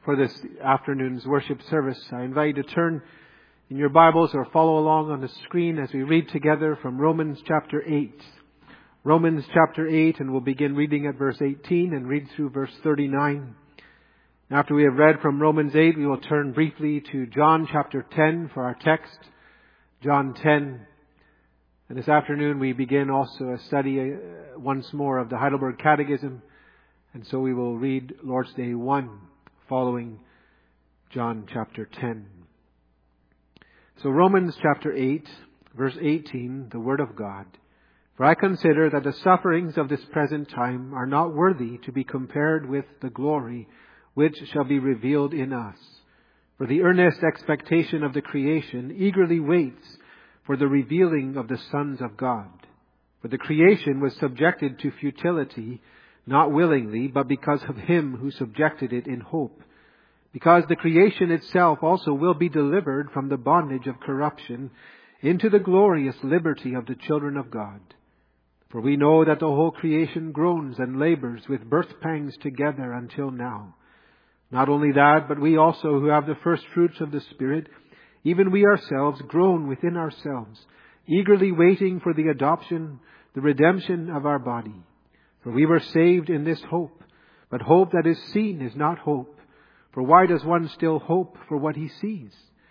for this afternoon's worship service. I invite you to turn in your Bibles or follow along on the screen as we read together from Romans chapter 8. Romans chapter 8, and we'll begin reading at verse 18 and read through verse 39. After we have read from Romans 8, we will turn briefly to John chapter 10 for our text. John 10. And this afternoon we begin also a study once more of the Heidelberg Catechism. And so we will read Lord's Day 1 following John chapter 10. So Romans chapter 8, verse 18, the Word of God. For I consider that the sufferings of this present time are not worthy to be compared with the glory which shall be revealed in us. For the earnest expectation of the creation eagerly waits for the revealing of the sons of God. For the creation was subjected to futility, not willingly, but because of Him who subjected it in hope. Because the creation itself also will be delivered from the bondage of corruption into the glorious liberty of the children of God. For we know that the whole creation groans and labors with birth pangs together until now. Not only that, but we also who have the first fruits of the Spirit, even we ourselves groan within ourselves, eagerly waiting for the adoption, the redemption of our body. For we were saved in this hope, but hope that is seen is not hope. For why does one still hope for what he sees?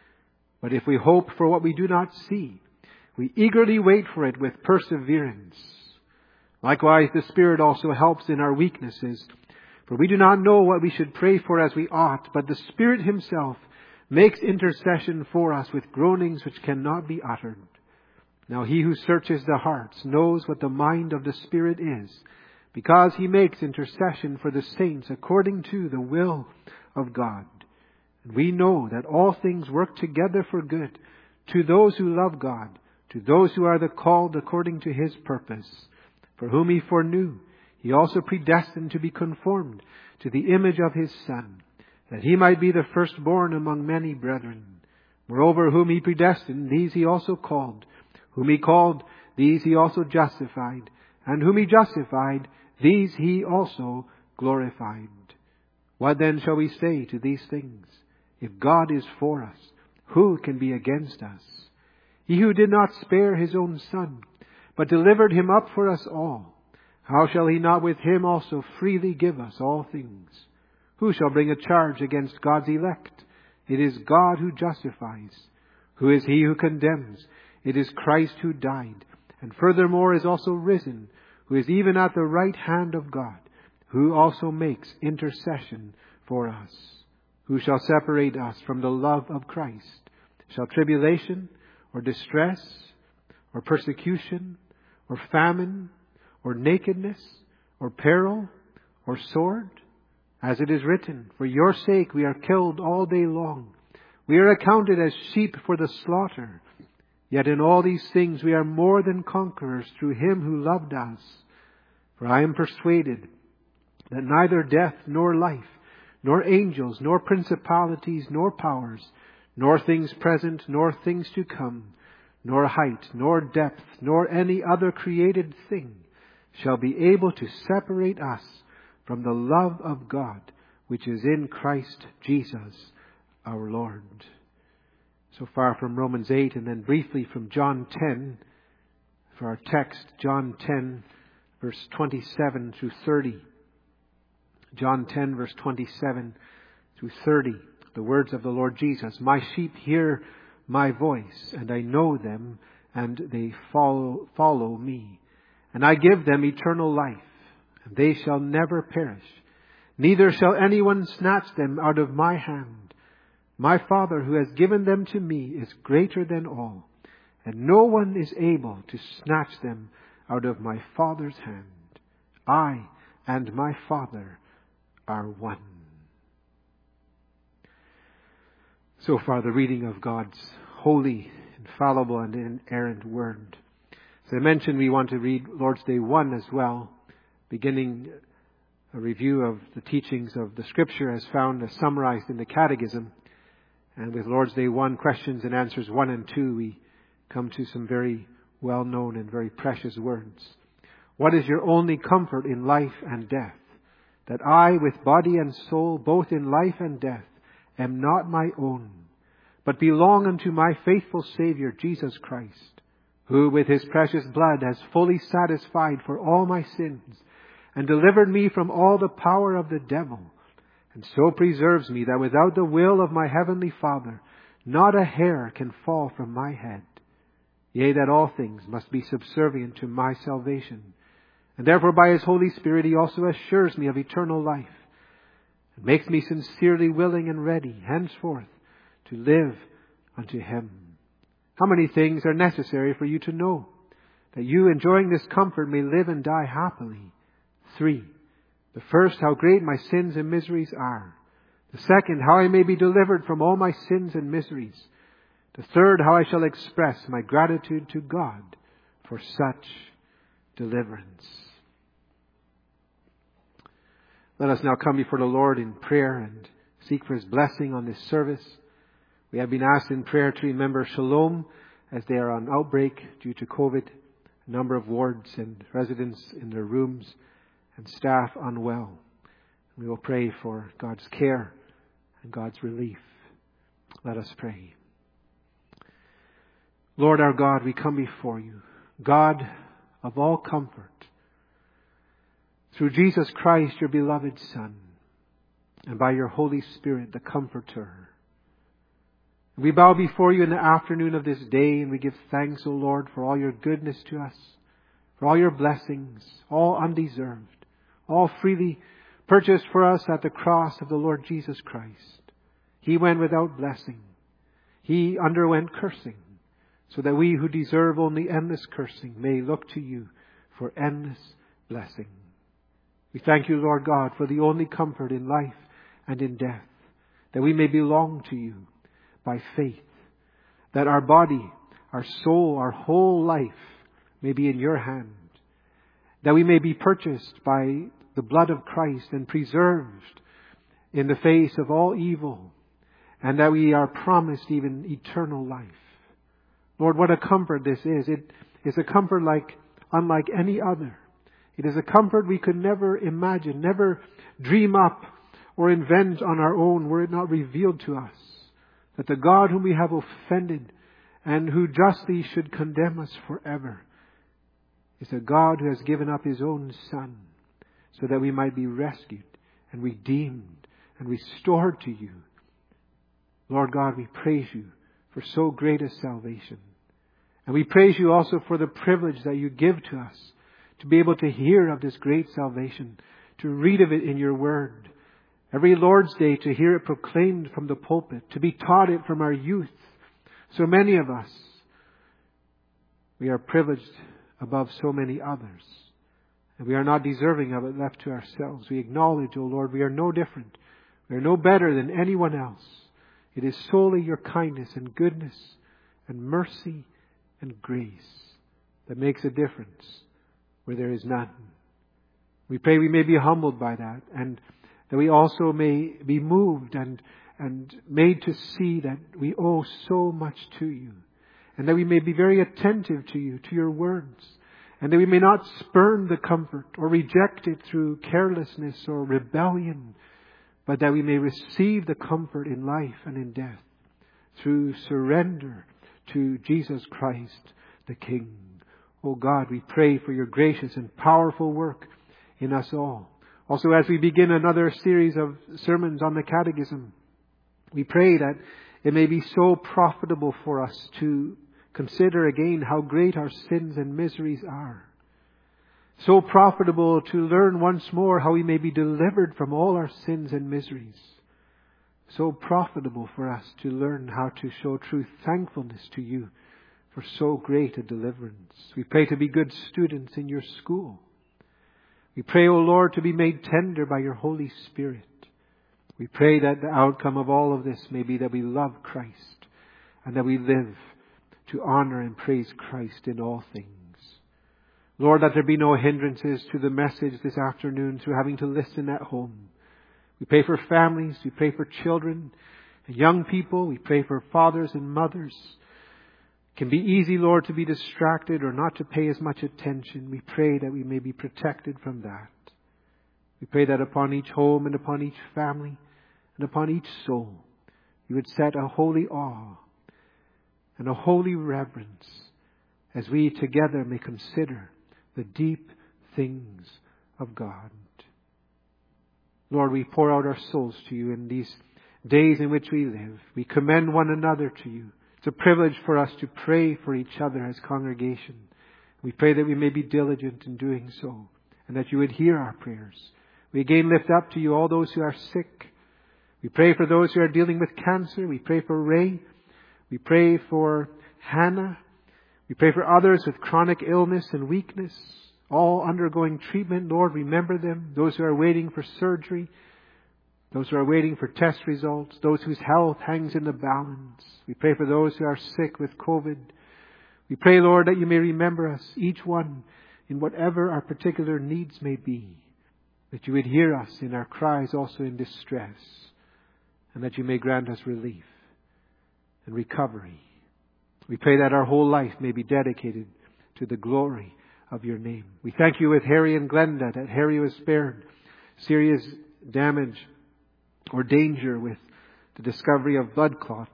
But if we hope for what we do not see, we eagerly wait for it with perseverance. Likewise, the Spirit also helps in our weaknesses. For we do not know what we should pray for as we ought, but the Spirit Himself makes intercession for us with groanings which cannot be uttered. Now He who searches the hearts knows what the mind of the Spirit is, because He makes intercession for the saints according to the will of God. And we know that all things work together for good to those who love God, to those who are the called according to His purpose. For whom He foreknew, He also predestined to be conformed to the image of His Son, that He might be the firstborn among many brethren. Moreover, whom He predestined, these He also called. Whom He called, these He also justified. And whom He justified, these He also glorified. What then shall we say to these things? If God is for us, who can be against us? He who did not spare His own Son, but delivered Him up for us all, how shall He not with Him also freely give us all things? Who shall bring a charge against God's elect? It is God who justifies. Who is he who condemns? It is Christ who died, and furthermore is also risen, who is even at the right hand of God, who also makes intercession for us. Who shall separate us from the love of Christ? Shall tribulation, or distress, or persecution, or famine, or nakedness, or peril, or sword? As it is written, for your sake we are killed all day long. We are accounted as sheep for the slaughter. Yet in all these things we are more than conquerors through Him who loved us. For I am persuaded that neither death nor life, nor angels, nor principalities, nor powers, nor things present, nor things to come, nor height, nor depth, nor any other created thing shall be able to separate us from the love of God, which is in Christ Jesus our Lord. So far from Romans 8, and then briefly from John 10, for our text, John 10, verse 27 through 30. John 10, verse 27 through 30, the words of the Lord Jesus. My sheep hear my voice, and I know them, and they follow me. And I give them eternal life, and they shall never perish. Neither shall anyone snatch them out of my hand. My Father who has given them to me is greater than all, and no one is able to snatch them out of my Father's hand. I and my Father are one. So far, the reading of God's holy, infallible, and inerrant Word. As I mentioned, we want to read Lord's Day 1 as well, beginning a review of the teachings of the Scripture as found, as summarized in the Catechism. And with Lord's Day 1, questions and answers 1 and 2, we come to some very well-known and very precious words. What is your only comfort in life and death? that I, with body and soul, both in life and death, am not my own, but belong unto my faithful Saviour, Jesus Christ, who with his precious blood has fully satisfied for all my sins, and delivered me from all the power of the devil, and so preserves me that without the will of my heavenly Father, not a hair can fall from my head. Yea, that all things must be subservient to my salvation. And therefore by his Holy Spirit he also assures me of eternal life, and makes me sincerely willing and ready henceforth to live unto him. How many things are necessary for you to know, that you, enjoying this comfort, may live and die happily? 3. The first, how great my sins and miseries are. The second, how I may be delivered from all my sins and miseries. The third, how I shall express my gratitude to God for such deliverance. Let us now come before the Lord in prayer and seek for his blessing on this service. We have been asked in prayer to remember Shalom as they are on outbreak due to COVID, a number of wards and residents in their rooms and staff unwell. We will pray for God's care and God's relief. Let us pray. Lord our God, we come before you, God of all comfort, through Jesus Christ, your beloved Son, and by your Holy Spirit, the Comforter. We bow before you in the afternoon of this day, and we give thanks, O Lord, for all your goodness to us, for all your blessings, all undeserved, all freely purchased for us at the cross of the Lord Jesus Christ. He went without blessing. He underwent cursing, so that we who deserve only endless cursing may look to you for endless blessing. We thank you, Lord God, for the only comfort in life and in death, that we may belong to you by faith, that our body, our soul, our whole life may be in your hand, that we may be purchased by the blood of Christ and preserved in the face of all evil, and that we are promised even eternal life. Lord, what a comfort this is. It is a comfort unlike any other. It is a comfort we could never imagine, never dream up or invent on our own were it not revealed to us that the God whom we have offended and who justly should condemn us forever is a God who has given up his own Son so that we might be rescued and redeemed and restored to you. Lord God, we praise you for so great a salvation. And we praise you also for the privilege that you give to us to be able to hear of this great salvation, to read of it in your word. Every Lord's Day to hear it proclaimed from the pulpit, to be taught it from our youth. So many of us, we are privileged above so many others. And we are not deserving of it left to ourselves. We acknowledge, O Lord, we are no different. We are no better than anyone else. It is solely your kindness and goodness and mercy and grace that makes a difference where there is none. We pray we may be humbled by that, and that we also may be moved and made to see that we owe so much to you, and that we may be very attentive to you, to your words, and that we may not spurn the comfort or reject it through carelessness or rebellion, but that we may receive the comfort in life and in death through surrender to Jesus Christ, the King. Oh God, we pray for your gracious and powerful work in us all. Also, as we begin another series of sermons on the Catechism, we pray that it may be so profitable for us to consider again how great our sins and miseries are. So profitable to learn once more how we may be delivered from all our sins and miseries. So profitable for us to learn how to show true thankfulness to you for so great a deliverance. We pray to be good students in your school. We pray, O Lord, to be made tender by your Holy Spirit. We pray that the outcome of all of this may be that we love Christ and that we live to honor and praise Christ in all things. Lord, that there be no hindrances to the message this afternoon through having to listen at home. We pray for families. We pray for children and young people. We pray for fathers and mothers. It can be easy, Lord, to be distracted or not to pay as much attention. We pray that we may be protected from that. We pray that upon each home and upon each family and upon each soul, you would set a holy awe and a holy reverence as we together may consider the deep things of God. Lord, we pour out our souls to you in these days in which we live. We commend one another to you. It's a privilege for us to pray for each other as congregation. We pray that we may be diligent in doing so and that you would hear our prayers. We again lift up to you all those who are sick. We pray for those who are dealing with cancer. We pray for Ray. We pray for Hannah. We pray for others with chronic illness and weakness, all undergoing treatment. Lord, remember them. Those who are waiting for surgery, those who are waiting for test results, those whose health hangs in the balance. We pray for those who are sick with COVID. We pray, Lord, that you may remember us, each one, in whatever our particular needs may be, that you would hear us in our cries also in distress, and that you may grant us relief and recovery. We pray that our whole life may be dedicated to the glory of your name. We thank you with Harry and Glenda that Harry was spared serious damage or danger with the discovery of a blood clot.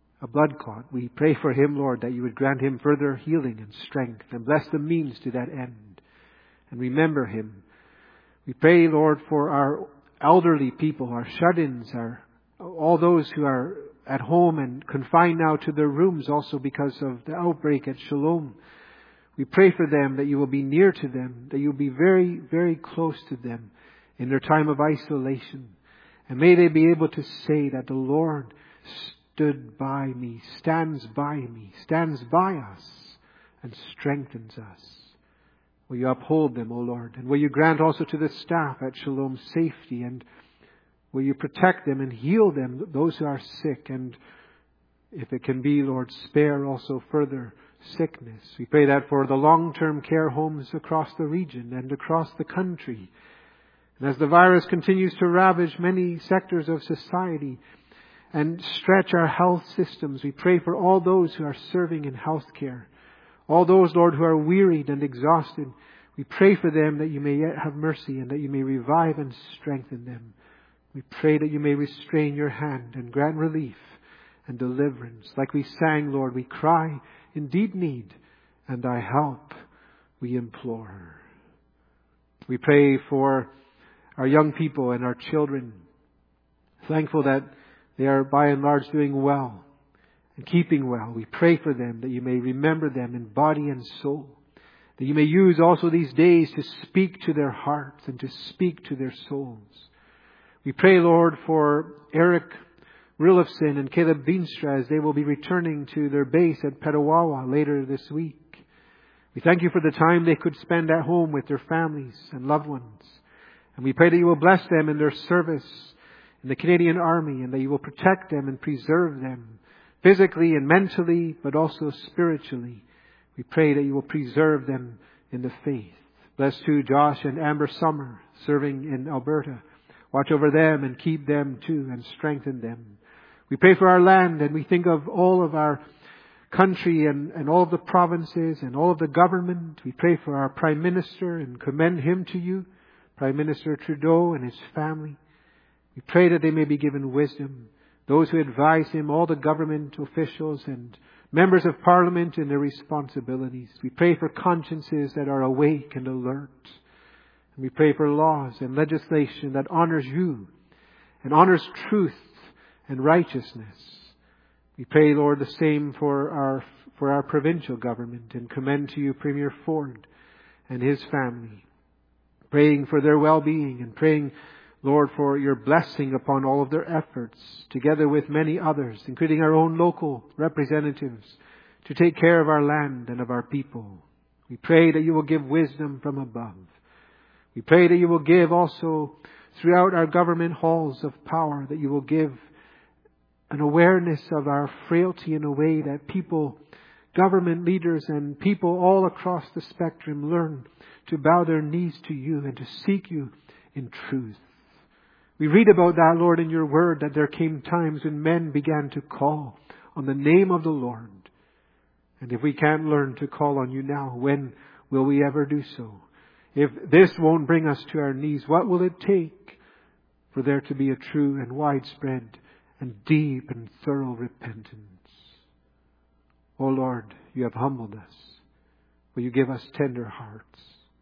We pray for him, Lord, that you would grant him further healing and strength and bless the means to that end. And remember him. We pray, Lord, for our elderly people, our shut-ins, all those who are at home and confined now to their rooms also because of the outbreak at Shalom. We pray for them that you will be near to them, that you will be very, very close to them in their time of isolation. And may they be able to say that the Lord stood by me, stands by us, and strengthens us. Will you uphold them, O Lord? And will you grant also to the staff at Shalom safety, and will you protect them and heal them, those who are sick, and if it can be, Lord, spare also further sickness. We pray that for the long-term care homes across the region and across the country. And as the virus continues to ravage many sectors of society and stretch our health systems, we pray for all those who are serving in healthcare. All those, Lord, who are wearied and exhausted. We pray for them that you may yet have mercy and that you may revive and strengthen them. We pray that you may restrain your hand and grant relief and deliverance. Like we sang, Lord, we cry in deep need, and thy help we implore. We pray for our young people and our children. Thankful that they are by and large doing well and keeping well. We pray for them that you may remember them in body and soul. That you may use also these days to speak to their hearts and to speak to their souls. We pray, Lord, for Eric Rilofson and Caleb Beanstra as they will be returning to their base at Petawawa later this week. We thank you for the time they could spend at home with their families and loved ones. And we pray that you will bless them in their service in the Canadian Army, and that you will protect them and preserve them physically and mentally, but also spiritually. We pray that you will preserve them in the faith. Bless too Josh and Amber Summer serving in Alberta. Watch over them and keep them too and strengthen them. We pray for our land, and we think of all of our country and all of the provinces and all of the government. We pray for our Prime Minister and commend him to you, Prime Minister Trudeau and his family. We pray that they may be given wisdom. Those who advise him, all the government officials and members of Parliament in their responsibilities. We pray for consciences that are awake and alert. And we pray for laws and legislation that honors you and honors truth and righteousness. We pray, Lord, the same for our provincial government, and commend to you Premier Ford and his family, praying for their well-being and praying, Lord, for your blessing upon all of their efforts, together with many others, including our own local representatives, to take care of our land and of our people. We pray that you will give wisdom from above. We pray that you will give also throughout our government halls of power, that you will give an awareness of our frailty in a way that people, government leaders and people all across the spectrum learn to bow their knees to you and to seek you in truth. We read about that, Lord, in your word, that there came times when men began to call on the name of the Lord. And if we can't learn to call on you now, when will we ever do so? If this won't bring us to our knees, what will it take for there to be a true and widespread and deep and thorough repentance? O Lord, you have humbled us. Will you give us tender hearts?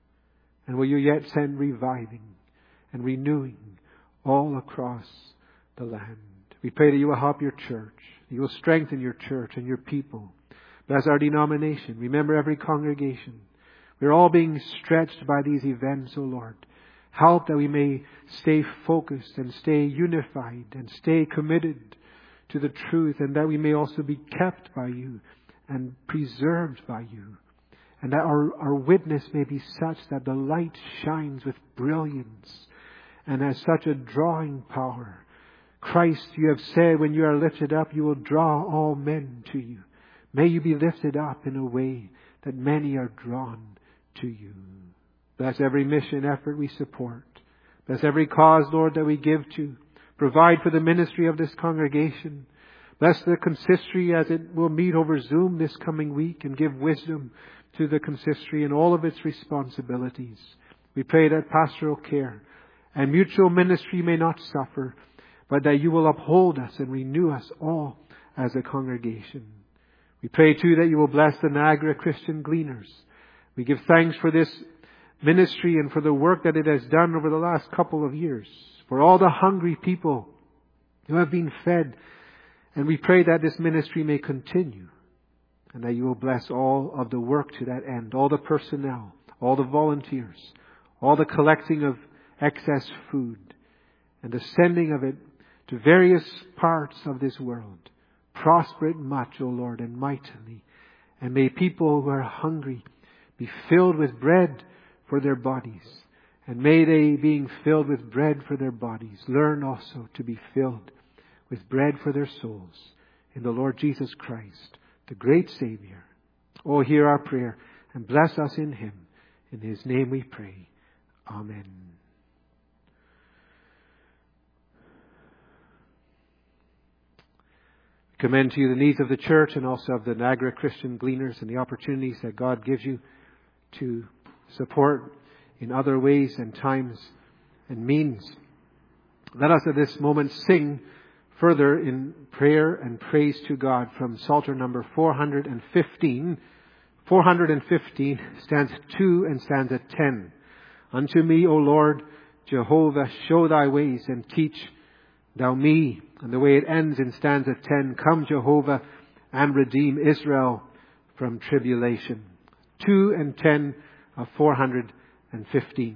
And will you yet send reviving and renewing all across the land? We pray that you will help your church. You will strengthen your church and your people. Bless our denomination. Remember every congregation. We're all being stretched by these events, O Lord. Help that we may stay focused and stay unified and stay committed to the truth, and that we may also be kept by you and preserved by you. And that our witness may be such that the light shines with brilliance and has such a drawing power. Christ, you have said, when you are lifted up, you will draw all men to you. May you be lifted up in a way that many are drawn to you. Bless every mission effort we support. Bless every cause, Lord, that we give to. Provide for the ministry of this congregation. Bless the consistory as it will meet over Zoom this coming week, and give wisdom to the consistory in all of its responsibilities. We pray that pastoral care and mutual ministry may not suffer, but that you will uphold us and renew us all as a congregation. We pray too that you will bless the Niagara Christian Gleaners. We give thanks for this ministry and for the work that it has done over the last couple of years, for all the hungry people who have been fed. And we pray that this ministry may continue, and that you will bless all of the work to that end, all the personnel, all the volunteers, all the collecting of excess food, and the sending of it to various parts of this world. Prosper it much, O Lord, and mightily. And may people who are hungry be filled with bread for their bodies. And may they, being filled with bread for their bodies, learn also to be filled with bread for their souls in the Lord Jesus Christ, the great Savior. Oh, hear our prayer and bless us in Him. In His name we pray. Amen. Commend to you the needs of the church and also of the Niagara Christian Gleaners, and the opportunities that God gives you to support in other ways and times and means. Let us at this moment sing further in prayer and praise to God from Psalter number 415. 415, stanza 2 and stanza 10. Unto me, O Lord, Jehovah, show thy ways and teach thou me. And the way it ends in stanza 10, come Jehovah and redeem Israel from tribulation. 2 and 10 of 415.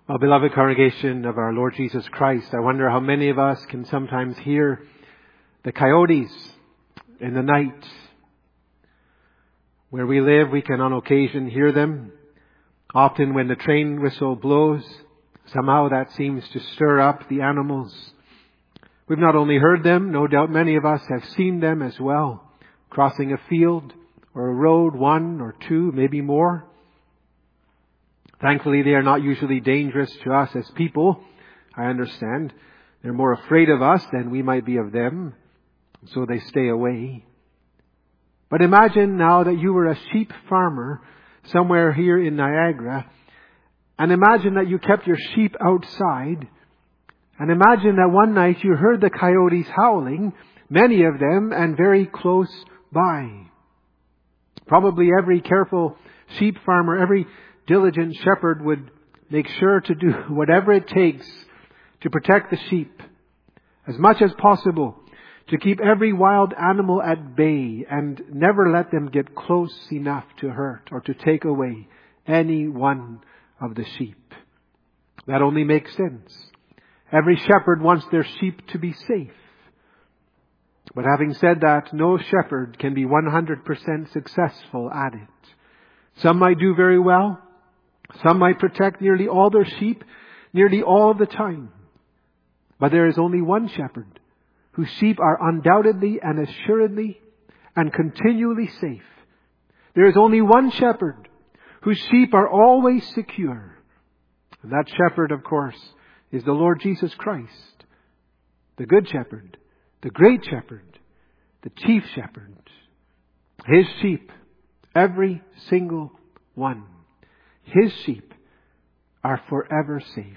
Well, beloved congregation of our Lord Jesus Christ, I wonder how many of us can sometimes hear the coyotes in the night. Where we live, we can on occasion hear them. Often when the train whistle blows, somehow that seems to stir up the animals. We've not only heard them, no doubt many of us have seen them as well, crossing a field or a road, one or two, maybe more. Thankfully, they are not usually dangerous to us as people. I understand. They're more afraid of us than we might be of them, so they stay away. But imagine now that you were a sheep farmer somewhere here in Niagara, and imagine that you kept your sheep outside, and imagine that one night you heard the coyotes howling, many of them, and very close by. Probably every careful sheep farmer, every diligent shepherd would make sure to do whatever it takes to protect the sheep as much as possible, to keep every wild animal at bay and never let them get close enough to hurt or to take away any one of the sheep. That only makes sense. Every shepherd wants their sheep to be safe. But having said that, no shepherd can be 100% successful at it. Some might do very well. Some might protect nearly all their sheep, nearly all the time. But there is only one shepherd whose sheep are undoubtedly and assuredly and continually safe. There is only one shepherd whose sheep are always secure. And that shepherd, of course, is the Lord Jesus Christ, the good shepherd, the great shepherd, the chief shepherd. His sheep, every single one, His sheep are forever safe.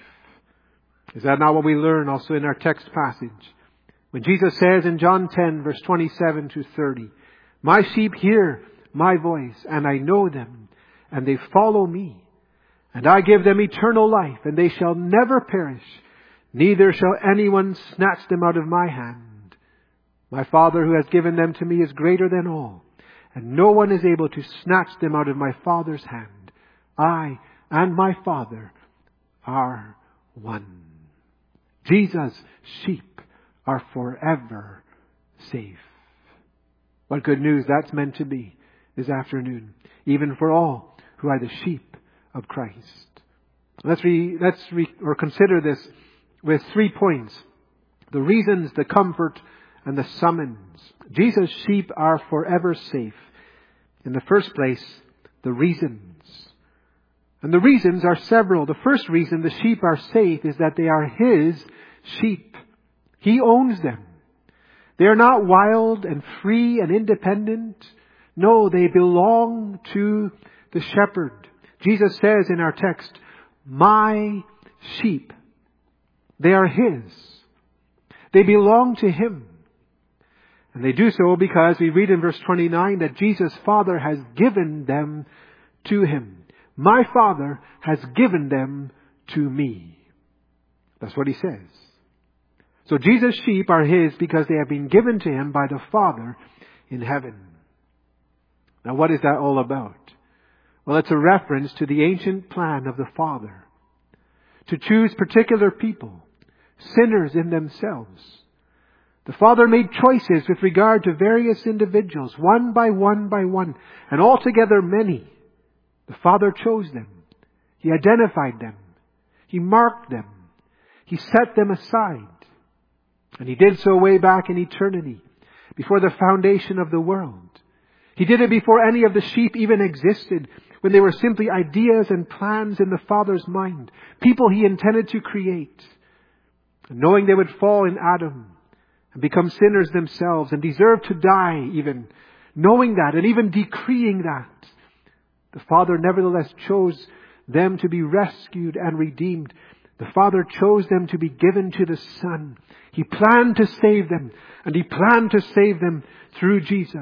Is that not what we learn also in our text passage? When Jesus says in John 10, verse 27 to 30, "My sheep hear my voice, and I know them, and they follow me. And I give them eternal life, and they shall never perish, neither shall anyone snatch them out of my hand. My Father who has given them to me is greater than all, and no one is able to snatch them out of my Father's hand. I and my Father are one." Jesus' sheep are forever safe. What good news that's meant to be this afternoon, even for all who are the sheep of Christ. Let's consider this with 3 points: the reasons, the comfort, and the summons. Jesus' sheep are forever safe. In the first place, the reasons. And the reasons are several. The first reason the sheep are safe is that they are His sheep. He owns them. They are not wild and free and independent. No, they belong to the shepherd. Jesus says in our text, "My sheep." They are His. They belong to Him. And they do so because we read in verse 29 that Jesus' Father has given them to Him. "My Father has given them to me." That's what He says. So Jesus' sheep are His because they have been given to Him by the Father in heaven. Now what is that all about? Well, it's a reference to the ancient plan of the Father to choose particular people, sinners in themselves. The Father made choices with regard to various individuals, one by one by one, and altogether many. The Father chose them. He identified them. He marked them. He set them aside. And He did so way back in eternity, before the foundation of the world. He did it before any of the sheep even existed, when they were simply ideas and plans in the Father's mind, people He intended to create. And knowing they would fall in Adam and become sinners themselves and deserve to die even, knowing that and even decreeing that, the Father nevertheless chose them to be rescued and redeemed. The Father chose them to be given to the Son. He planned to save them, and He planned to save them through Jesus.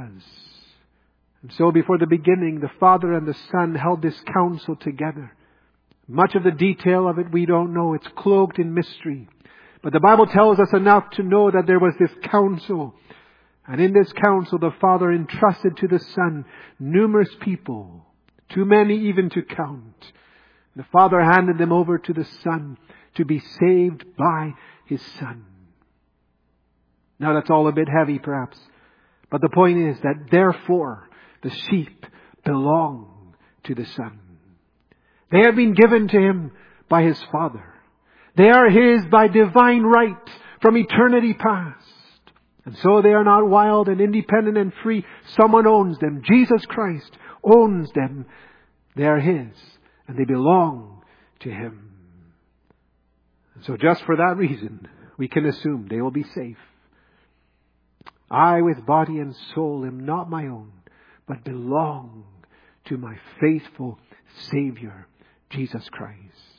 And so before the beginning, the Father and the Son held this counsel together. Much of the detail of it we don't know. It's cloaked in mystery. But the Bible tells us enough to know that there was this counsel. And in this counsel, the Father entrusted to the Son numerous people, too many even to count, The Father handed them over to the Son to be saved by His Son. Now that's all a bit heavy perhaps. But the point is that therefore the sheep belong to the Son. They have been given to Him by His Father. They are His by divine right from eternity past. And so they are not wild and independent and free. Someone owns them. Jesus Christ owns them. They are His and they belong to Him. And so just for that reason, we can assume they will be safe. I with body and soul am not my own, but belong to my faithful Savior, Jesus Christ.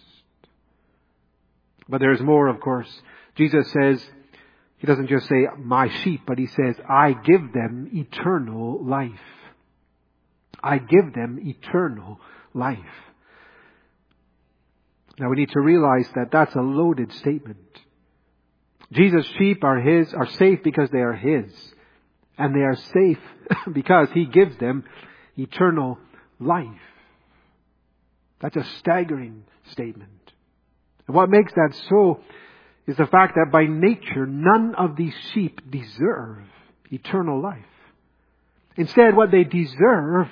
But there's more, of course. Jesus says, He doesn't just say, my sheep, but He says, I give them eternal life. I give them eternal life. Now we need to realize that that's a loaded statement. Jesus' sheep are safe because they are His. And they are safe because He gives them eternal life. That's a staggering statement. And what makes that so is the fact that by nature, none of these sheep deserve eternal life. Instead, what they deserve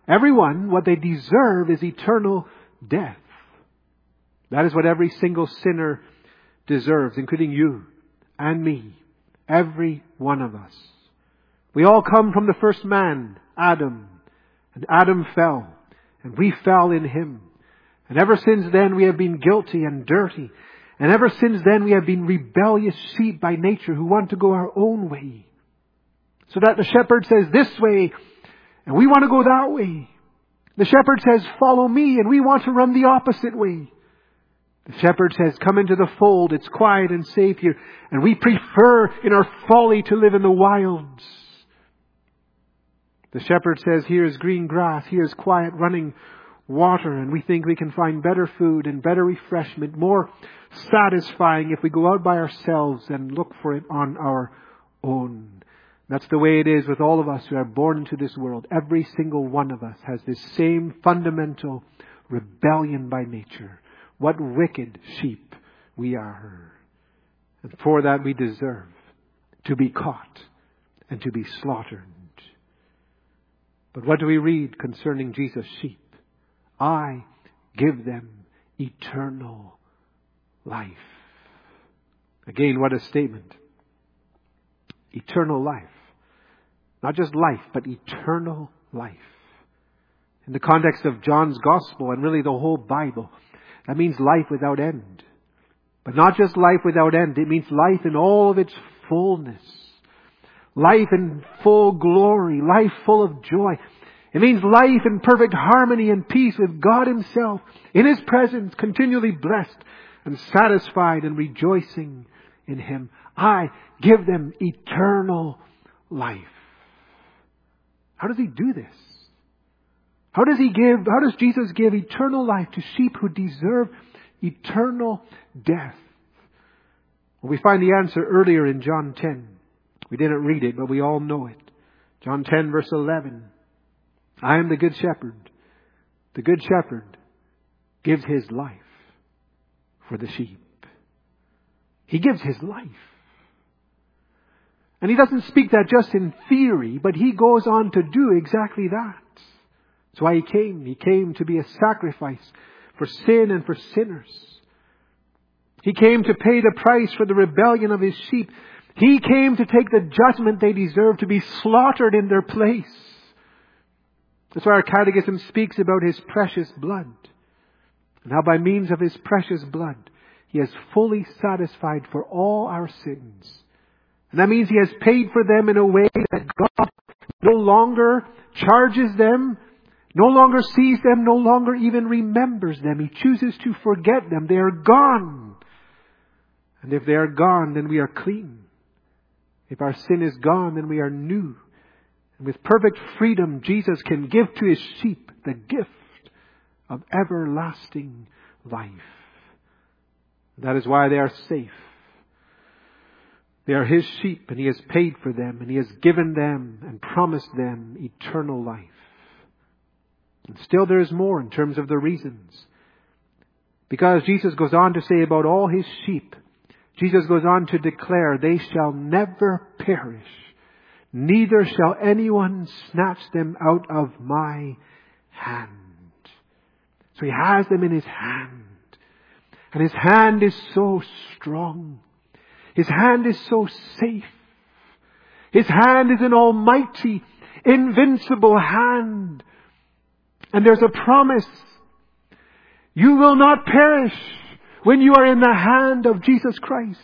is eternal death. That is what every single sinner deserves, including you and me, every one of us. We all come from the first man, Adam, and Adam fell, and we fell in him. And ever since then we have been guilty and dirty. And ever since then we have been rebellious sheep by nature who want to go our own way. So that the shepherd says this way, and we want to go that way. The shepherd says, follow me, and we want to run the opposite way. The shepherd says, come into the fold, it's quiet and safe here. And we prefer in our folly to live in the wilds. The shepherd says, here is green grass, here is quiet running water, and we think we can find better food and better refreshment, more satisfying if we go out by ourselves and look for it on our own. That's the way it is with all of us who are born into this world. Every single one of us has this same fundamental rebellion by nature. What wicked sheep we are. And for that we deserve to be caught and to be slaughtered. But what do we read concerning Jesus' sheep? I give them eternal life. Again, what a statement. Eternal life. Not just life, but eternal life. In the context of John's Gospel and really the whole Bible, that means life without end. But not just life without end. It means life in all of its fullness. Life in full glory. Life full of joy. It means life in perfect harmony and peace with God Himself. In His presence, continually blessed and satisfied and rejoicing in Him. I give them eternal life. How does He do this? How does Jesus give eternal life to sheep who deserve eternal death? Well, we find the answer earlier in John 10. We didn't read it, but we all know it. John 10 verse 11. I am the good shepherd. The good shepherd gives his life for the sheep. He gives his life. And he doesn't speak that just in theory, but he goes on to do exactly that. That's why he came. He came to be a sacrifice for sin and for sinners. He came to pay the price for the rebellion of his sheep. He came to take the judgment they deserve, to be slaughtered in their place. That's why our catechism speaks about his precious blood. And how by means of his precious blood, he has fully satisfied for all our sins. And that means he has paid for them in a way that God no longer charges them, no longer sees them, no longer even remembers them. He chooses to forget them. They are gone. And if they are gone, then we are clean. If our sin is gone, then we are new. And with perfect freedom, Jesus can give to his sheep the gift of everlasting life. That is why they are safe. They are his sheep, and he has paid for them, and he has given them and promised them eternal life. And still there is more in terms of the reasons. Because Jesus goes on to say about all His sheep, Jesus goes on to declare, they shall never perish, neither shall anyone snatch them out of my hand. So He has them in His hand. And His hand is so strong. His hand is so safe. His hand is an almighty, invincible hand. And there's a promise. You will not perish when you are in the hand of Jesus Christ.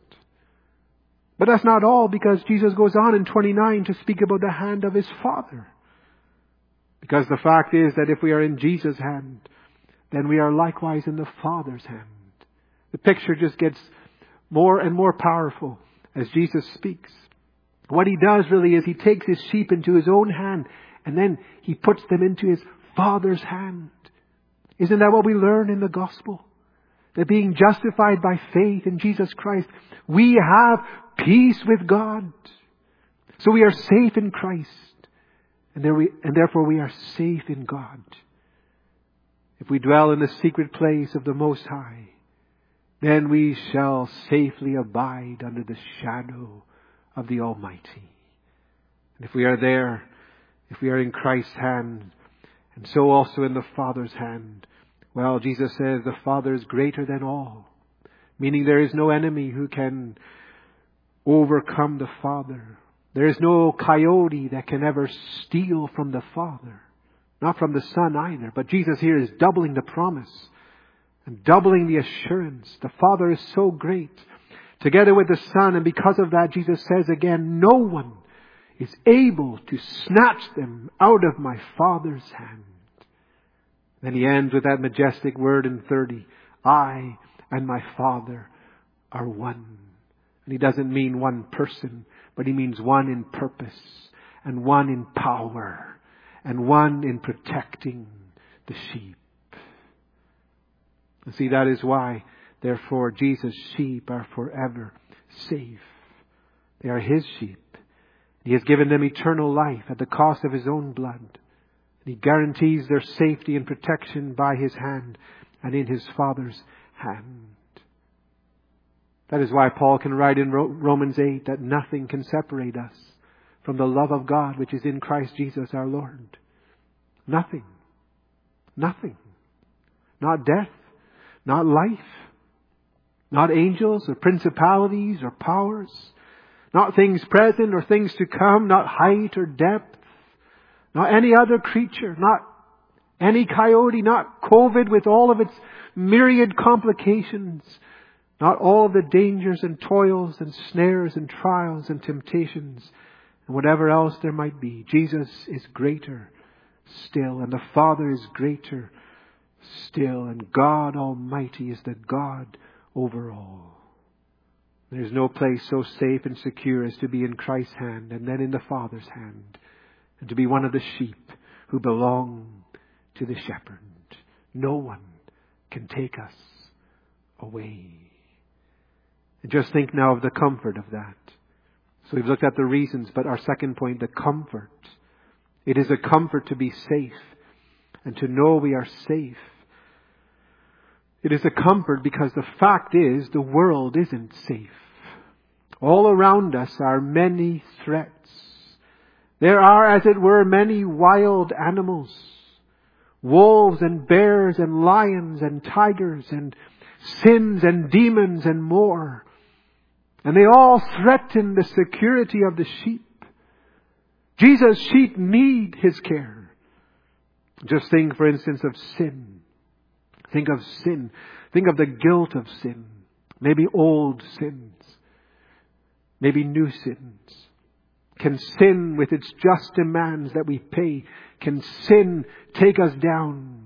But that's not all, because Jesus goes on in 29 to speak about the hand of His Father. Because the fact is that if we are in Jesus' hand, then we are likewise in the Father's hand. The picture just gets more and more powerful as Jesus speaks. What He does really is He takes His sheep into His own hand, and then He puts them into His Father's hand. Isn't that what we learn in the gospel? That being justified by faith in Jesus Christ, we have peace with God. So we are safe in Christ. And therefore we are safe in God. If we dwell in the secret place of the Most High, then we shall safely abide under the shadow of the Almighty. And if we are there, if we are in Christ's hand, and so also in the Father's hand, well, Jesus says the Father is greater than all. Meaning there is no enemy who can overcome the Father. There is no coyote that can ever steal from the Father. Not from the Son either. But Jesus here is doubling the promise and doubling the assurance. The Father is so great. Together with the Son, and because of that, Jesus says again, no one is able to snatch them out of my Father's hand. Then He ends with that majestic word in 30. I and my Father are one. And He doesn't mean one person, but He means one in purpose, and one in power, and one in protecting the sheep. And see, that is why, therefore, Jesus' sheep are forever safe. They are His sheep. He has given them eternal life at the cost of His own blood. And He guarantees their safety and protection by His hand and in His Father's hand. That is why Paul can write in Romans 8 that nothing can separate us from the love of God which is in Christ Jesus our Lord. Nothing. Nothing. Not death. Not life. Not angels or principalities or powers. Not things present or things to come. Not height or depth. Not any other creature. Not any coyote. Not COVID with all of its myriad complications. Not all the dangers and toils and snares and trials and temptations and whatever else there might be. Jesus is greater still, and the Father is greater still, and God Almighty is the God over all. There's no place so safe and secure as to be in Christ's hand and then in the Father's hand, and to be one of the sheep who belong to the shepherd. No one can take us away. And just think now of the comfort of that. So we've looked at the reasons, but our second point, the comfort. It is a comfort to be safe and to know we are safe. It is a comfort because the fact is the world isn't safe. All around us are many threats. There are, as it were, many wild animals. Wolves and bears and lions and tigers and sins and demons and more. And they all threaten the security of the sheep. Jesus' sheep need His care. Just think, for instance, of sin. Think of sin. Think of the guilt of sin. Maybe old sins. Maybe new sins. Can sin, with its just demands that we pay, can sin take us down?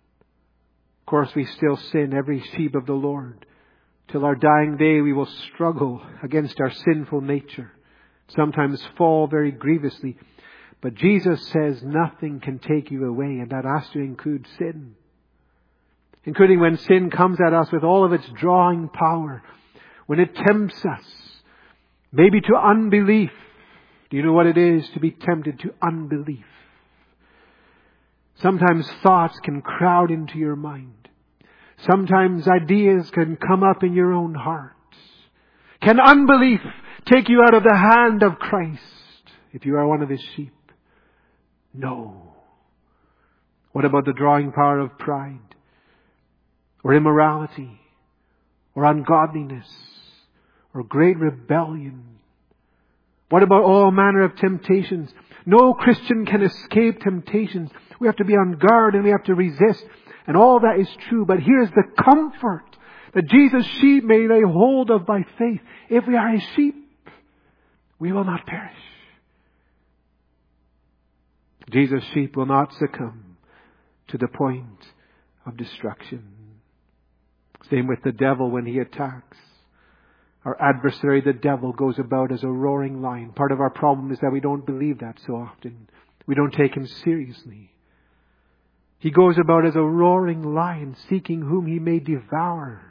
Of course, we still sin, every sheep of the Lord. Till our dying day, we will struggle against our sinful nature. Sometimes fall very grievously. But Jesus says nothing can take you away, and that has to include sin. Including when sin comes at us with all of its drawing power. When it tempts us, maybe to unbelief. Do you know what it is to be tempted to unbelief? Sometimes thoughts can crowd into your mind. Sometimes ideas can come up in your own heart. Can unbelief take you out of the hand of Christ if you are one of His sheep? No. What about the drawing power of pride? Or immorality? Or ungodliness? Or great rebellion? What about all manner of temptations? No Christian can escape temptations. We have to be on guard and we have to resist. And all that is true. But here's the comfort that Jesus' sheep may lay hold of by faith. If we are His sheep, we will not perish. Jesus' sheep will not succumb to the point of destruction. Same with the devil when he attacks. Our adversary, the devil, goes about as a roaring lion. Part of our problem is that we don't believe that so often. We don't take him seriously. He goes about as a roaring lion, seeking whom he may devour.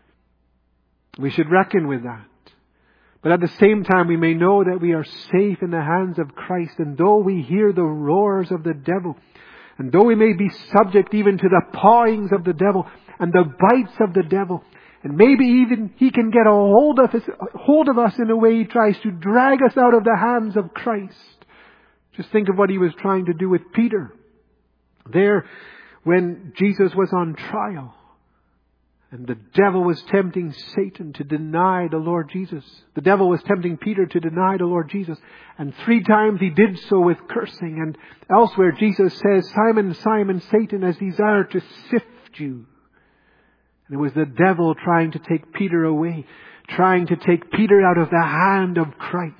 We should reckon with that. But at the same time, we may know that we are safe in the hands of Christ. And though we hear the roars of the devil, and though we may be subject even to the pawings of the devil and the bites of the devil, and maybe even he can get a hold of us in a way he tries to drag us out of the hands of Christ. Just think of what he was trying to do with Peter. There, when Jesus was on trial, and the devil was tempting Satan to deny the Lord Jesus. The devil was tempting Peter to deny the Lord Jesus. And 3 times he did so with cursing. And elsewhere Jesus says, Simon, Simon, Satan has desired to sift you. And it was the devil trying to take Peter away. Trying to take Peter out of the hand of Christ.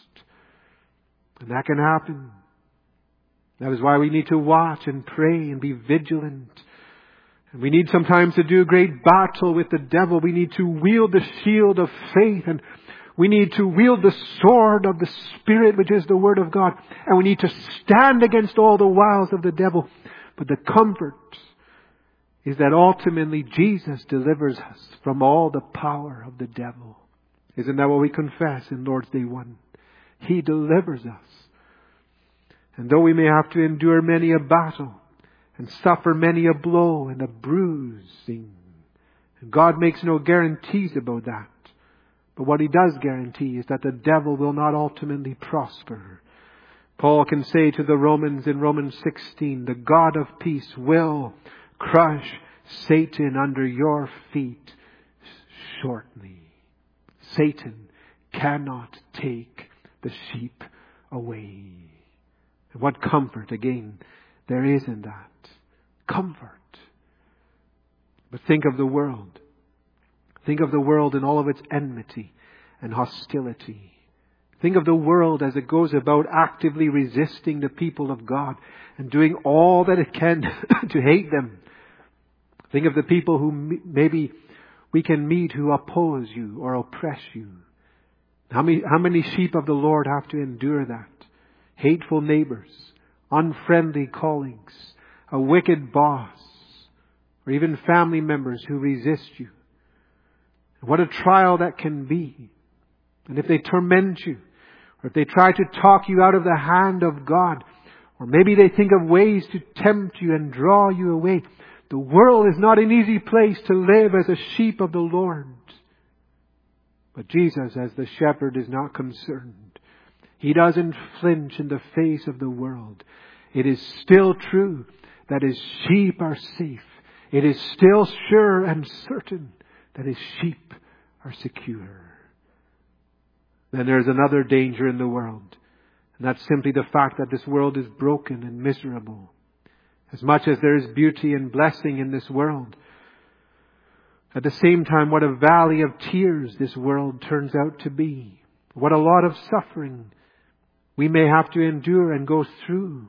And that can happen. That is why we need to watch and pray and be vigilant. And we need sometimes to do a great battle with the devil. We need to wield the shield of faith, and we need to wield the sword of the Spirit, which is the Word of God. And we need to stand against all the wiles of the devil. But the comfort is that ultimately Jesus delivers us from all the power of the devil. Isn't that what we confess in Lord's Day 1? He delivers us. And though we may have to endure many a battle, and suffer many a blow and a bruising. And God makes no guarantees about that. But what He does guarantee is that the devil will not ultimately prosper. Paul can say to the Romans in Romans 16, the God of peace will crush Satan under your feet shortly. Satan cannot take the sheep away. And what comfort, again, there is in that. Comfort. But think of the world. Think of the world in all of its enmity and hostility. Think of the world as it goes about actively resisting the people of God and doing all that it can to hate them. Think of the people who maybe we can meet who oppose you or oppress you. How many sheep of the Lord have to endure that? Hateful neighbors, unfriendly colleagues, a wicked boss, or even family members who resist you. What a trial that can be. And if they torment you, or if they try to talk you out of the hand of God, or maybe they think of ways to tempt you and draw you away, the world is not an easy place to live as a sheep of the Lord. But Jesus, as the shepherd, is not concerned. He doesn't flinch in the face of the world. It is still true that His sheep are safe. It is still sure and certain that His sheep are secure. Then there's another danger in the world. And that's simply the fact that this world is broken and miserable. As much as there is beauty and blessing in this world, at the same time, what a valley of tears this world turns out to be. What a lot of suffering we may have to endure and go through.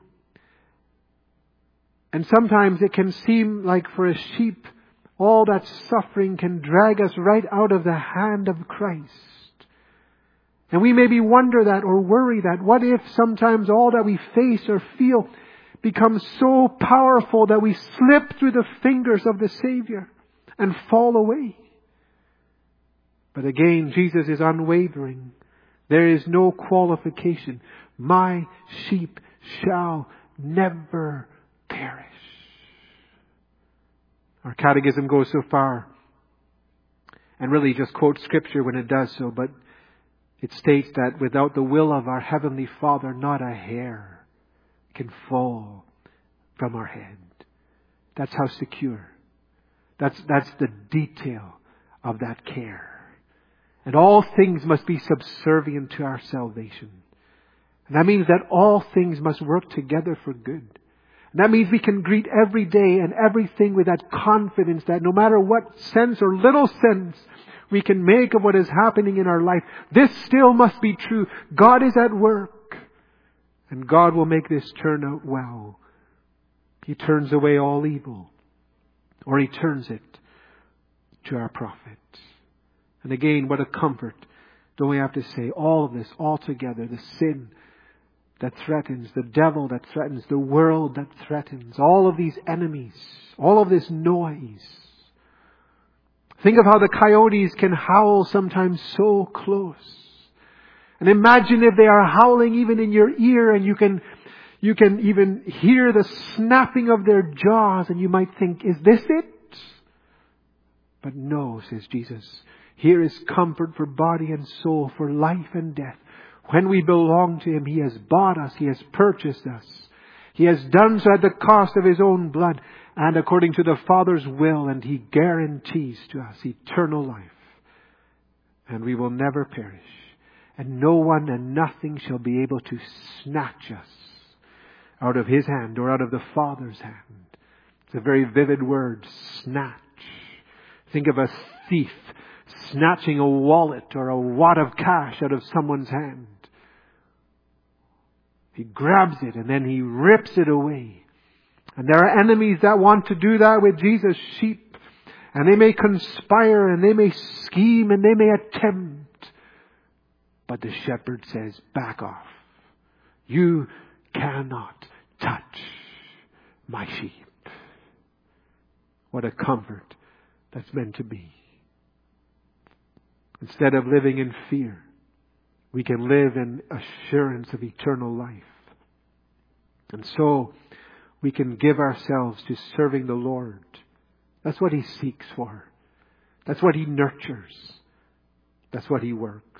And sometimes it can seem like for a sheep, all that suffering can drag us right out of the hand of Christ. And we maybe wonder that or worry that. What if sometimes all that we face or feel becomes so powerful that we slip through the fingers of the Savior and fall away? But again, Jesus is unwavering. There is no qualification. My sheep shall never perish. Our catechism goes so far and really just quotes Scripture when it does so, but it states that without the will of our Heavenly Father, not a hair can fall from our head. That's how secure. That's the detail of that care. And all things must be subservient to our salvation. And that means that all things must work together for good. And that means we can greet every day and everything with that confidence that no matter what sense or little sense we can make of what is happening in our life, this still must be true. God is at work. And God will make this turn out well. He turns away all evil. Or He turns it to our profit. And again, what a comfort. Don't we have to say all of this all together? The sin that threatens, the devil that threatens, the world that threatens, all of these enemies, all of this noise. Think of how the coyotes can howl sometimes so close. And imagine if they are howling even in your ear and you can even hear the snapping of their jaws and you might think, is this it? But no, says Jesus. Here is comfort for body and soul, for life and death. When we belong to Him, He has bought us. He has purchased us. He has done so at the cost of His own blood and according to the Father's will. And He guarantees to us eternal life. And we will never perish. And no one and nothing shall be able to snatch us out of His hand or out of the Father's hand. It's a very vivid word, snatch. Think of a thief snatching a wallet or a wad of cash out of someone's hand. He grabs it and then he rips it away. And there are enemies that want to do that with Jesus' sheep. And they may conspire and they may scheme and they may attempt. But the shepherd says, back off. You cannot touch my sheep. What a comfort that's meant to be. Instead of living in fear, we can live in assurance of eternal life. And so we can give ourselves to serving the Lord. That's what He seeks for. That's what He nurtures. That's what He works.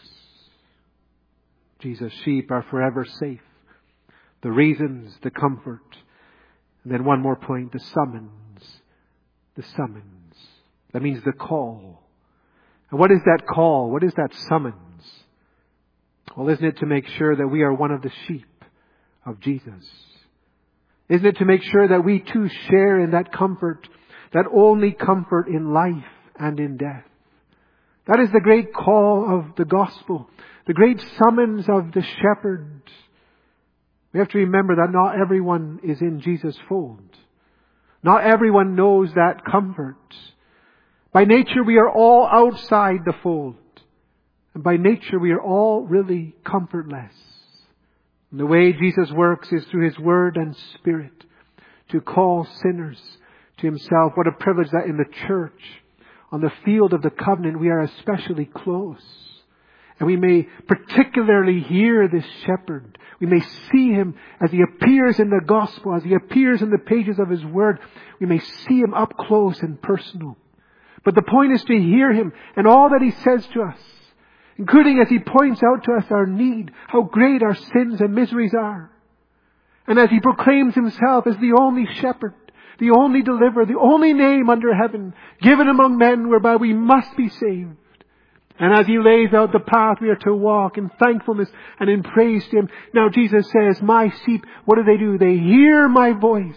Jesus' sheep are forever safe. The reasons, the comfort. And then one more point, the summons. The summons. That means the call. And what is that call? What is that summons? Well, isn't it to make sure that we are one of the sheep of Jesus? Isn't it to make sure that we too share in that comfort, that only comfort in life and in death? That is the great call of the gospel, the great summons of the shepherd. We have to remember that not everyone is in Jesus' fold. Not everyone knows that comfort. By nature, we are all outside the fold. And by nature, we are all really comfortless. And the way Jesus works is through His Word and Spirit to call sinners to Himself. What a privilege that in the church, on the field of the covenant, we are especially close. And we may particularly hear this shepherd. We may see Him as He appears in the gospel, as He appears in the pages of His Word. We may see Him up close and personal. But the point is to hear Him and all that He says to us, including as He points out to us our need, how great our sins and miseries are. And as He proclaims Himself as the only shepherd, the only deliverer, the only name under heaven given among men whereby we must be saved. And as He lays out the path we are to walk in thankfulness and in praise to Him. Now Jesus says, my sheep, what do? They hear my voice.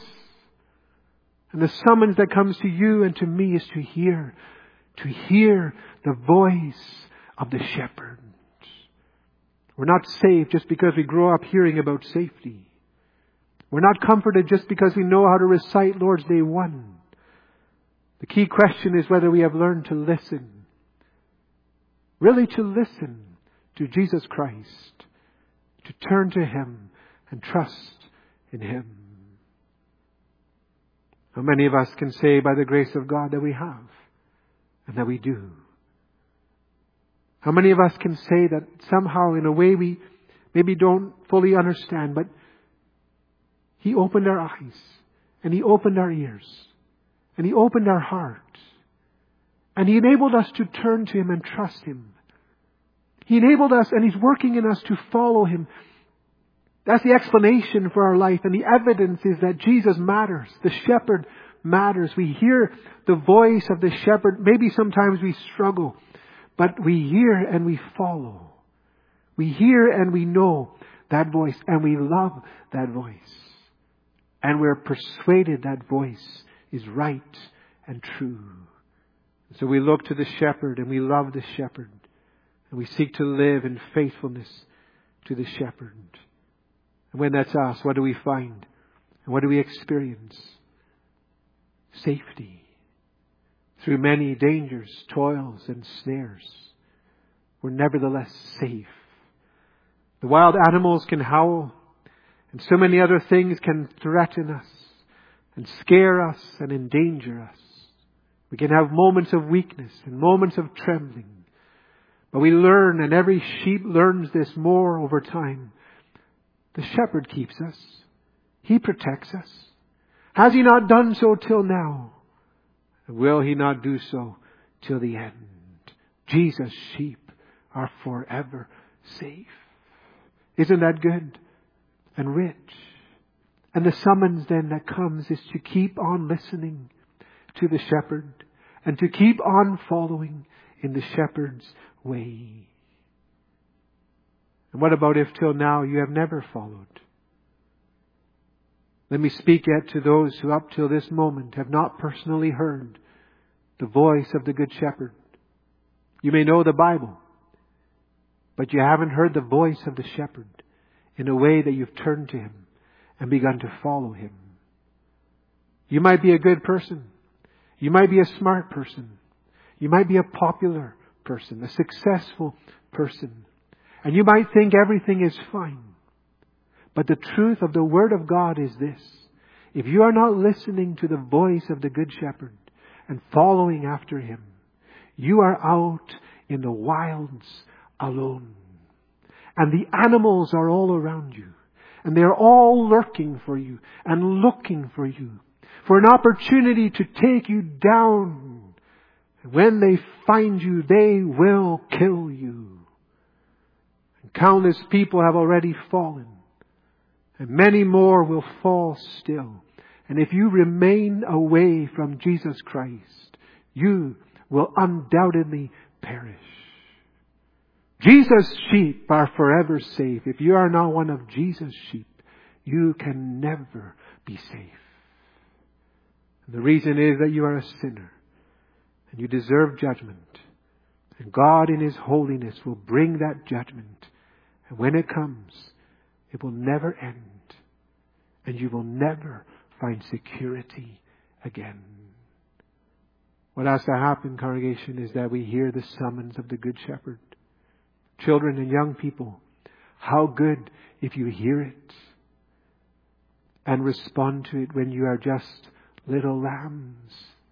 And the summons that comes to you and to me is to hear the voice of the shepherd. We're not saved just because we grow up hearing about safety. We're not comforted just because we know how to recite Lord's Day 1. The key question is whether we have learned to listen. Really to listen to Jesus Christ. To turn to Him and trust in Him. How many of us can say by the grace of God that we have and that we do? How many of us can say that somehow in a way we maybe don't fully understand, but He opened our eyes and He opened our ears And He opened our hearts. And He enabled us to turn to Him and trust Him. He enabled us, and He's working in us to follow Him. That's the explanation for our life. And the evidence is that Jesus matters. The shepherd matters. We hear the voice of the shepherd. Maybe sometimes we struggle, but we hear and we follow. We hear and we know that voice, and we love that voice. And we're persuaded that voice is right and true. So we look to the shepherd, and we love the shepherd. And we seek to live in faithfulness to the shepherd. And when that's us, what do we find? And what do we experience? Safety. Through many dangers, toils, and snares, we're nevertheless safe. The wild animals can howl, and so many other things can threaten us, and scare us, and endanger us. We can have moments of weakness and moments of trembling. But we learn, and every sheep learns this more over time. The shepherd keeps us. He protects us. Has He not done so till now? Will He not do so till the end? Jesus' sheep are forever safe. Isn't that good and rich? And the summons then that comes is to keep on listening to the shepherd and to keep on following in the shepherd's way. And what about if till now you have never followed? Let me speak yet to those who up till this moment have not personally heard the voice of the Good Shepherd. You may know the Bible, but you haven't heard the voice of the shepherd in a way that you've turned to Him and begun to follow Him. You might be a good person. You might be a smart person. You might be a popular person, a successful person. And you might think everything is fine. But the truth of the Word of God is this. If you are not listening to the voice of the Good Shepherd and following after Him, you are out in the wilds alone. And the animals are all around you. And they are all lurking for you and looking for you, for an opportunity to take you down. And when they find you, they will kill you. And countless people have already fallen. And many more will fall still. And if you remain away from Jesus Christ, you will undoubtedly perish. Jesus' sheep are forever safe. If you are not one of Jesus' sheep, you can never be safe. And the reason is that you are a sinner and you deserve judgment. And God in His holiness will bring that judgment. And when it comes, it will never end. And you will never find security again. What has to happen, congregation, is that we hear the summons of the Good Shepherd. Children and young people, how good if you hear it and respond to it when you are just little lambs.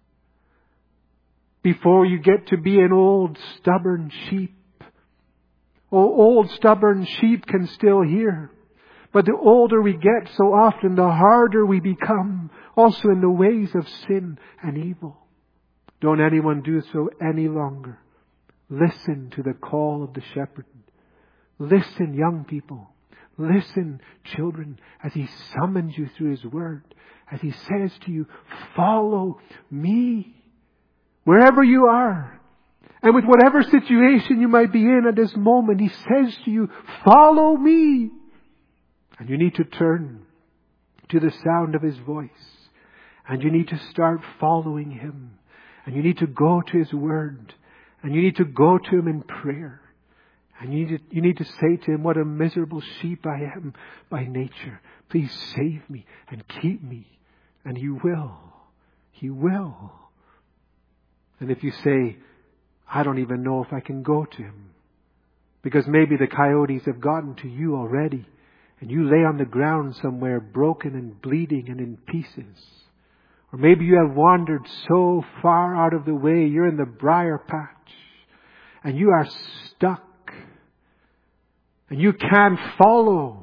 Before you get to be an old stubborn sheep. Old stubborn sheep can still hear. But the older we get, so often the harder we become, also in the ways of sin and evil. Don't anyone do so any longer. Listen to the call of the shepherd. Listen, young people. Listen, children, as He summons you through His word. As He says to you, follow me. Wherever you are. And with whatever situation you might be in at this moment, He says to you, follow me. And you need to turn to the sound of His voice. And you need to start following Him. And you need to go to His word. And you need to go to Him in prayer. And you need to say to Him, what a miserable sheep I am by nature. Please save me and keep me. And He will. He will. And if you say, I don't even know if I can go to Him. Because maybe the coyotes have gotten to you already. And you lay on the ground somewhere broken and bleeding and in pieces. Or maybe you have wandered so far out of the way, you're in the briar patch. And you are stuck. And you can't follow.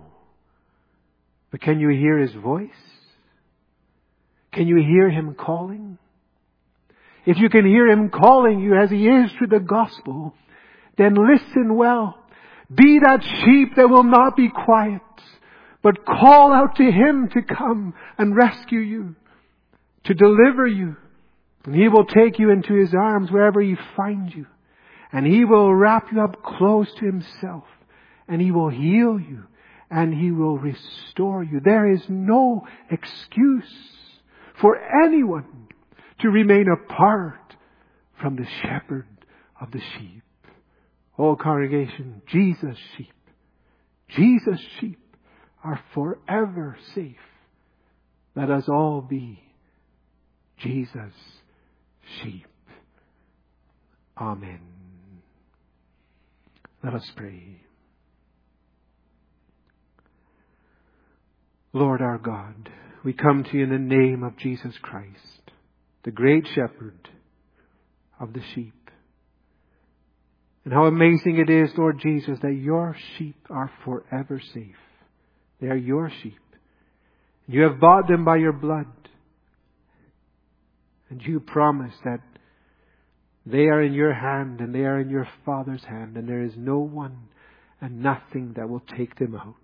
But can you hear His voice? Can you hear Him calling? if you can hear Him calling you as He is through the gospel, then listen well. Be that sheep that will not be quiet, but call out to Him to come and rescue you, to deliver you. And He will take you into His arms wherever He finds you. And He will wrap you up close to Himself. And He will heal you. And He will restore you. There is no excuse for anyone to remain apart from the shepherd of the sheep. Oh, congregation, Jesus' sheep are forever safe. Let us all be Jesus' sheep. Amen. Let us pray. Lord our God, we come to you in the name of Jesus Christ, the great shepherd of the sheep. And how amazing it is, Lord Jesus, that your sheep are forever safe. They are your sheep. You have bought them by your blood. And you promise that they are in your hand and they are in your Father's hand, and there is no one and nothing that will take them out.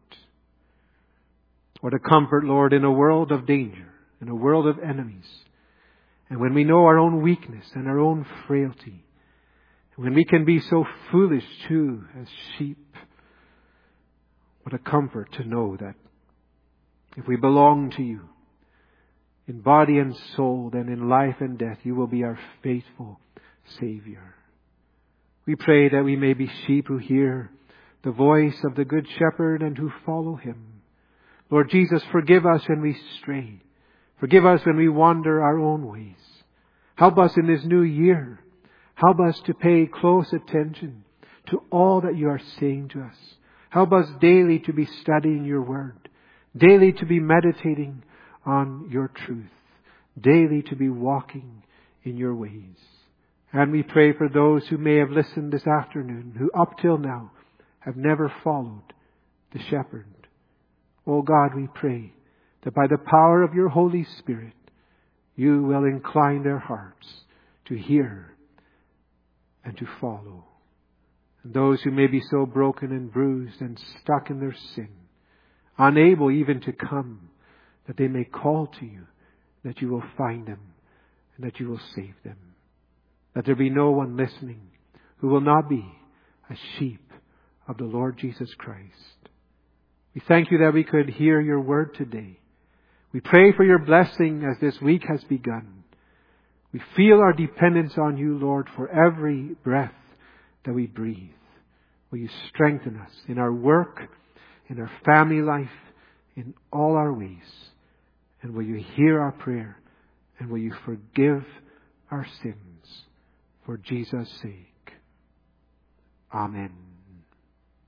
What a comfort, Lord, in a world of danger, in a world of enemies. And when we know our own weakness and our own frailty, when we can be so foolish too as sheep, what a comfort to know that if we belong to you in body and soul, then in life and death, you will be our faithful Savior. We pray that we may be sheep who hear the voice of the Good Shepherd and who follow Him. Lord Jesus, forgive us when we stray. Forgive us when we wander our own ways. Help us in this new year. Help us to pay close attention to all that you are saying to us. Help us daily to be studying your word. Daily to be meditating on your truth. Daily to be walking in your ways. And we pray for those who may have listened this afternoon, who up till now have never followed the shepherd. Oh God, we pray that by the power of your Holy Spirit, you will incline their hearts to hear and to follow. And those who may be so broken and bruised and stuck in their sin, unable even to come, that they may call to you, that you will find them and that you will save them. That there be no one listening who will not be a sheep of the Lord Jesus Christ. We thank you that we could hear your word today. We pray for your blessing as this week has begun. We feel our dependence on you, Lord, for every breath that we breathe. Will you strengthen us in our work, in our family life, in all our ways. And will you hear our prayer, and will you forgive our sins for Jesus' sake. Amen.